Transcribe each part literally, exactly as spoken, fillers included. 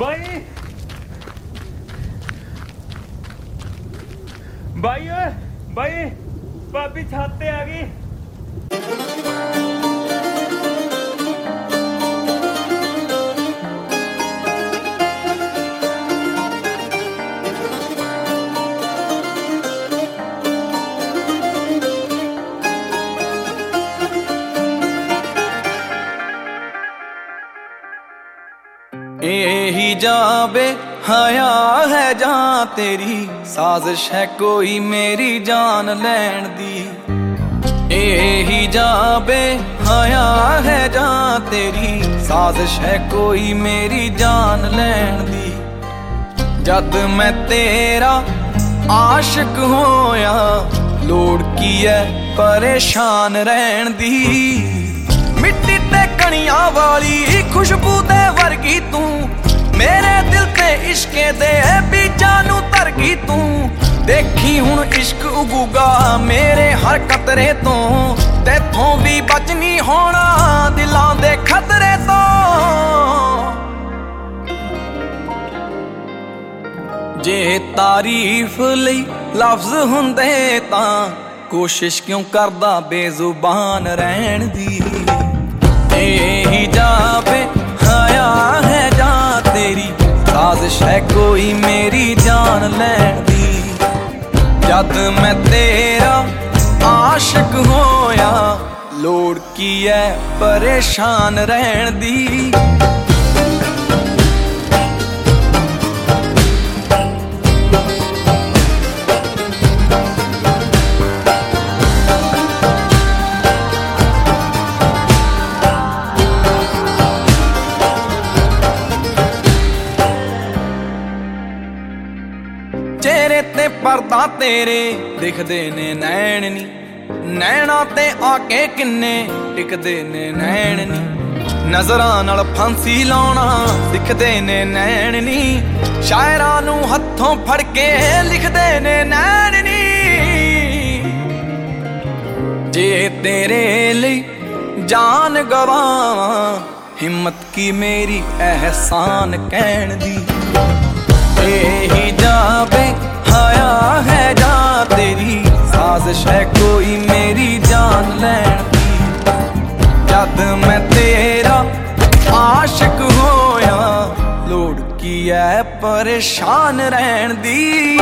ਬਾਈ ਬਾਈ ਓਏ ਬਾਈ ਭਾਬੀ ਛੱਤ ਤੇ ਆ ਗਈ। यही जाबे हया है जां तेरी साजिश है कोई मेरी जान लैन दी। यही जाबे हया है जां तेरी साजिश है कोई मेरी जान लैन दी। जद मैं तेरा आशिक होया लोड़ की है परेशान रहन दी। मिट्टी ते कणियां वाली खुशबू दे वर्गी तू मेरे दिल ते इश्के दे बीजां नू धरगी तू। देखी हुण इश्क उगूगा मेरे हर कतरे तो तेथों भी बच नहीं होना दिलां दे खतरे तो। जे तारीफ लई लफ्ज हुंदे तां कोशिश क्यों करदा बेजुबान रहन दी। यही जाबे हया है जां तेरी साजिश है कोई मेरी जान लैन दी। जद मैं तेरा आशिक होया लोड़ की है परेशान रहन दी। चेहरे ते पर्दा तेरे दिखदे ने नैन नी नैना ते आके किन्ने टिकदे ने नैन नी। नजरां नाल फांसी लाउणा दिखदे ने नैन नी शायरां नू हत्थों फड़ के लिखदे ने नैन नी। जे तेरे लई जान गवावां हिम्मत की मेरी एहसान कहण दी। यही जाबे हया है जां तेरी साजिश है कोई मेरी जान लैन दी। जद मैं तेरा आशिक होया लोड़ की है परेशान रहन दी।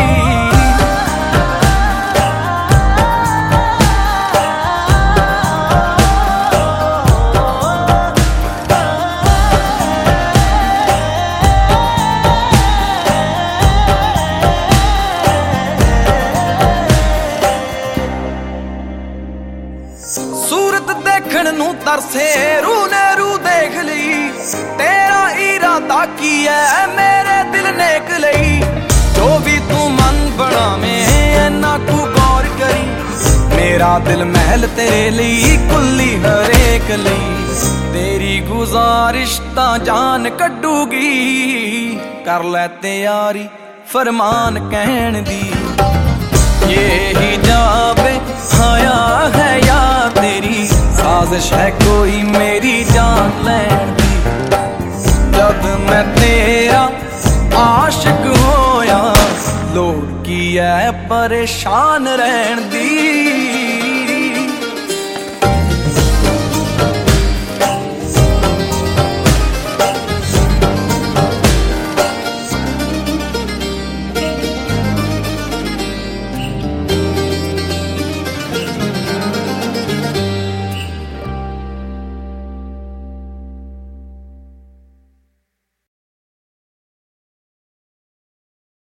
सूरत देखण नू तरसे रू ने रू देख लई तेरा इरादा की है मेरे दिल नेक लई। जो भी तू मन बनावें इन्ना कू गौर करी मेरा दिल महल तेरे लई कुल्ली हरेक लई। तेरी गुजारिश तां जान कड्डूगी कर लै तैयारी फरमान कहण दी। यही जाबे हया है या तेरी साजिश है कोई मेरी जान लैन दी। जब मैं तेरा आशिक होया लोड़ की है परेशान रहन दी।